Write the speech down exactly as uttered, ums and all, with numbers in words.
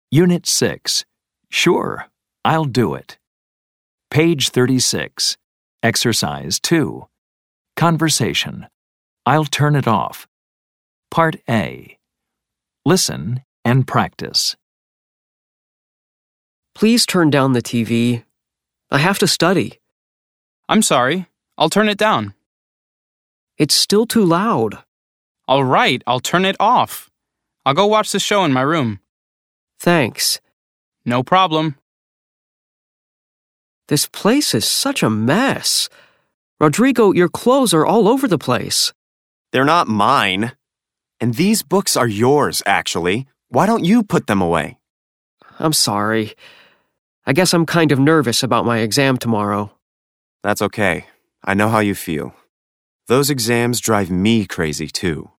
Unit six. Sure, I'll do it. Page thirty-six. Exercise two. Conversation. I'll turn it off. Part A. Listen and practice. Please turn down the T V. I have to study. I'm sorry. I'll turn it down. It's still too loud. All right, I'll turn it off. I'll go watch the show in my room. Thanks. No problem. This place is such a mess. Rodrigo, your clothes are all over the place. They're not mine. And these books are yours, actually. Why don't you put them away? I'm sorry. I guess I'm kind of nervous about my exam tomorrow. That's okay. I know how you feel. Those exams drive me crazy, too.